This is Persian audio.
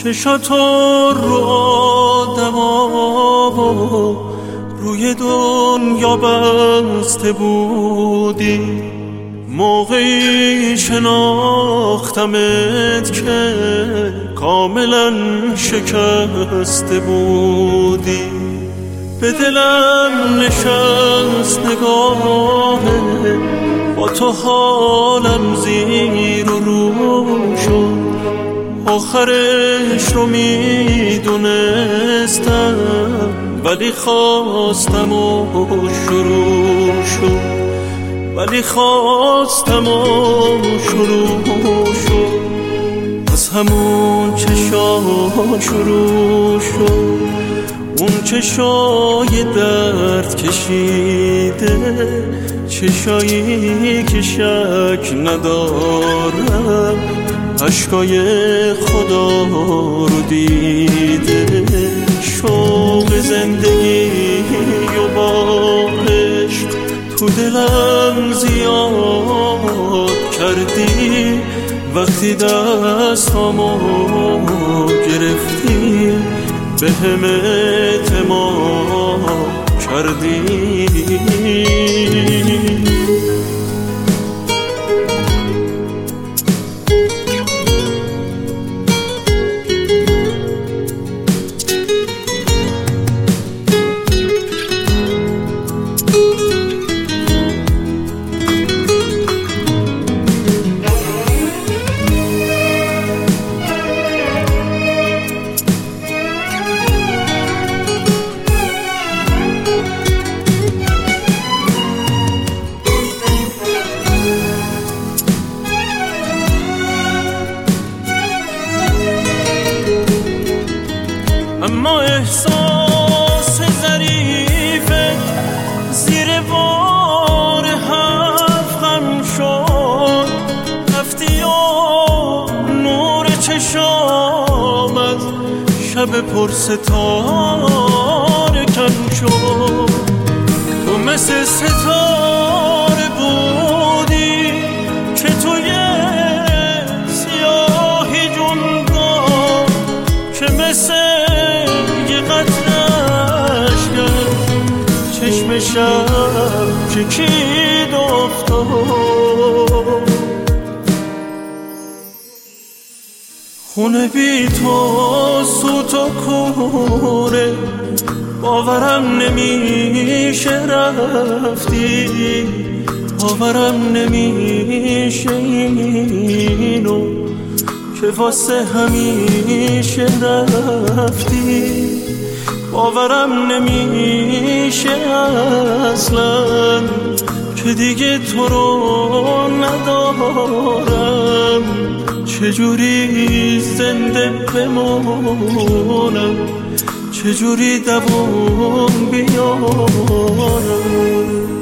چشاتو رو آدم روی دنیا بسته بودی، موقعی شناختمت که کاملا شکسته بودی. به دلم نشست نگاهه، با تو حالم زیر و رو شد، آخرش رو میدونستم ولی خواستم و شروع شد، ولی خواستم و شروع شد. از همون چشام شروع شد، اون چشای درد کشیده، چشایی که شک ندارم اشکای خدا رو دیده. شوق زندگی و با عشق تو دلم زیاد کردی، وقتی دستامو گرفتی به هم اعتماد کردی. اما احساس ظریفت زیر بار حرفم شد، رفتی و نور چشام از شب پرستاره کم شد. تو مثل ستاره بودی که توی سیاهی جنگا، که مثل چشم شب چکید افتاد. خونه بی تو سوت و کوره، باورم نمیشه رفتی، باورم نمیشه اینو که واسه همیشه رفتی. باورم نمیشه اصلا که دیگه تو رو ندارم، چجوری زنده بمونم، چجوری دوام بیارم.